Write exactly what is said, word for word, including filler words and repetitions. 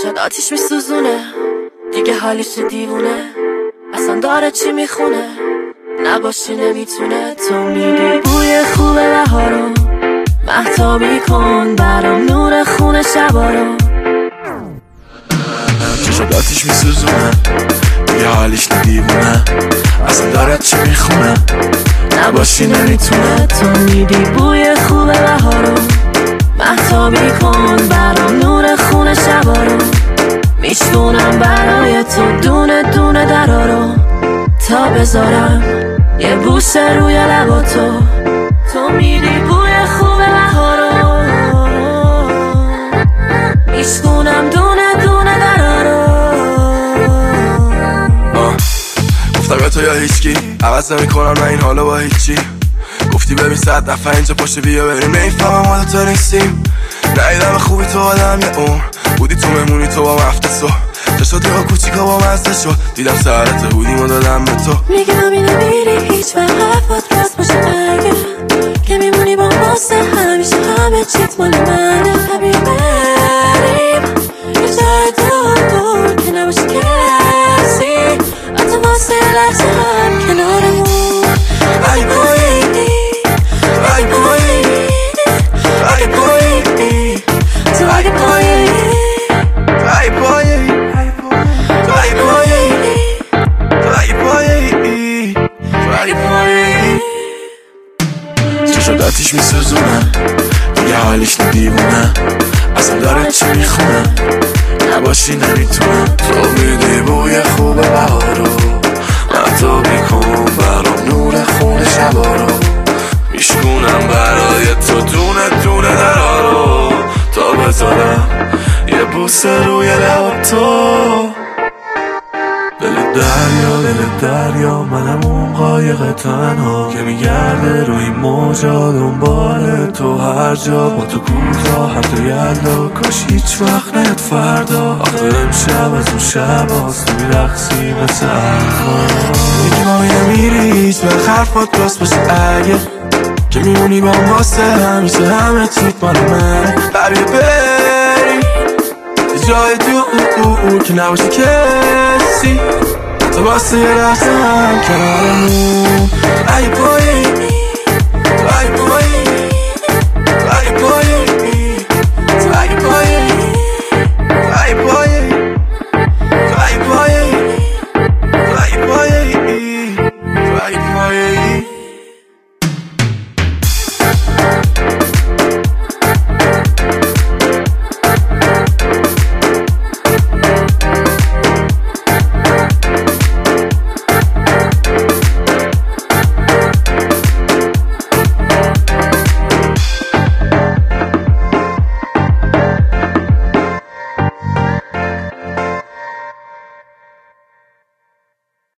چشات آتیش میسوزونه، دیگه حالیش دیوونه، اصلا داره چی میخونه، نباشی نمیتونه. تو میگی بوی خوب بهارو، مهتابی کن برام نور خونه شبا رو. چشات آتیش میسوزونه، دیگه حالیش دیوونه، اصلا داره چی میخونه، نباشی نمیتونه. تو میگی بوی خوب بهارو، مهتابی کن برام نور خونه شبا رو. میشونم برای تو دونه دونه درا رو، تا بذارم یه بوسه روی لبا تو. تو میری بوی خوب بهارو، میشونم دونه دونه درا رو. گفتم یا تو یا هیچکی، عوض نمی‌کنم نه این حالا با هیچی. گفتی ببین صد دفعه اینجا پشت بیا بریم، نمیفهمم حالا تو نیستیم. ندیدم خوبی تو آدم یه عمر، بودی تو مهمونی تو با مفته سو، چشات یا کوچیکا با مزده شد، دیدم سرت هودیمو دادم به تو. میگه همینه میری هیچ وقت حرفات راست باشه، اگه که میمونی با واسه همیشه همه چیت مال منه. طبیعی بریم یه جای دور که نباشه کسی، حتی واسه لحظه هم کنارمون. ای بایی ای بایی ای بایی تو اگه پایی ای بایی ای بایی ای بایی ای بایی. چشات آتیش میسوزونه، دیگه حالیش دیوونه، اصلا داره چی میخونه، نباشی نمیتونه. تو میدی بوی خوب بهارو، مهتابی کن برام نور خونه شبا رو. میشکونم برای تو دونه دونه درا رو، تا بذارم یه بوسه روی لب تو. دل دریا دل دریا، منم اون قایق تنها که میگرده روی موجا دنبال تو هر جا. با تو کوتاه حتی یلدا، کاش هیچ وقت نیاد فردا. آخه امشب از اون شب هاست، تو میرقصی مثل الان. میگی ما نمیری هیچ وقت حرفات راست باشه، اگه که میمونی با هم واسه همیشه همه چیت مال من. ببی بری جای دور که نباشه کسی، تو واسه یه لحظه هم کنارمون. ای